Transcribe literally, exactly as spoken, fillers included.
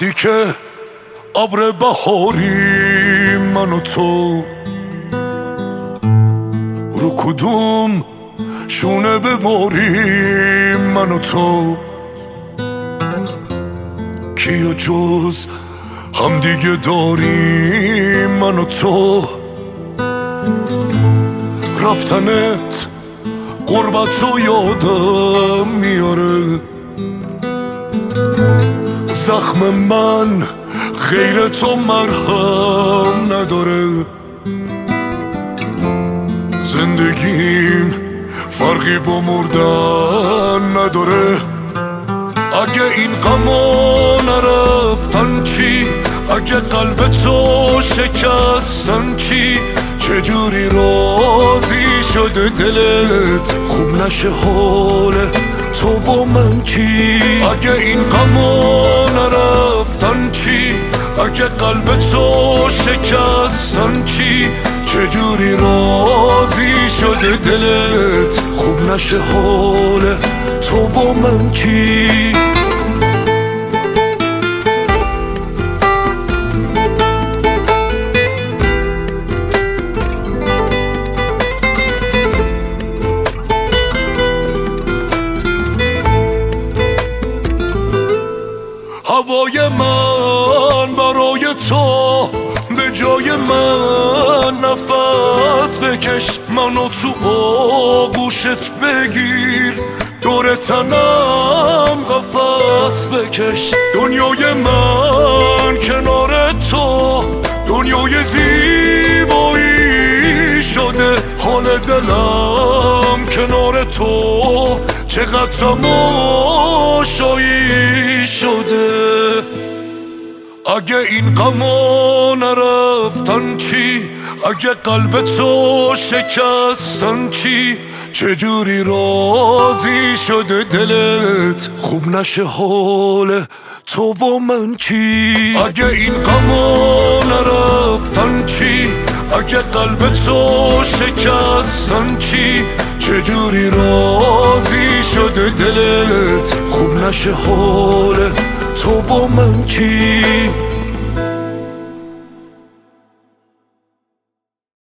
وقتی که ابر بهاری من و تو رو کدوم شونه بباریم من و تو، کیا جز هم دیگه داریم من و تو. رفتنت قربت رو یادم میاره، زخم من غیر تو مرهم نداره. زندگیم فرقی با مردن نداره. اگه این غما نرفتن چی؟ اگه قلب تو شکستن چی؟ چجوری راضی شده دلت خوب نشه حال تو و من چی؟ اگه این غما نرفتن چی؟ اگه قلب تو شکستن چی؟ چجوری راضی شده دلت خوب نشه حال تو و من چی؟ هوای من برای تو به جای من نفس بکش، منو تو آغوشت بگیر، دور تنم قفس بکش. دنیای من کنار تو دنیای زیبایی شده، حال دلم کنار تو چقدر تماشایی شده. اگه این غما نرفتن چی؟ اگه قلب تو شکستن چی؟ چجوری راضی شده دلت خوب نشه حال تو و من چی؟ اگه این غما نرفتن چی؟ اگه قلب تو شکستن چی؟ چجوری راضی شده دلت خوب نشه حال تو و من چی؟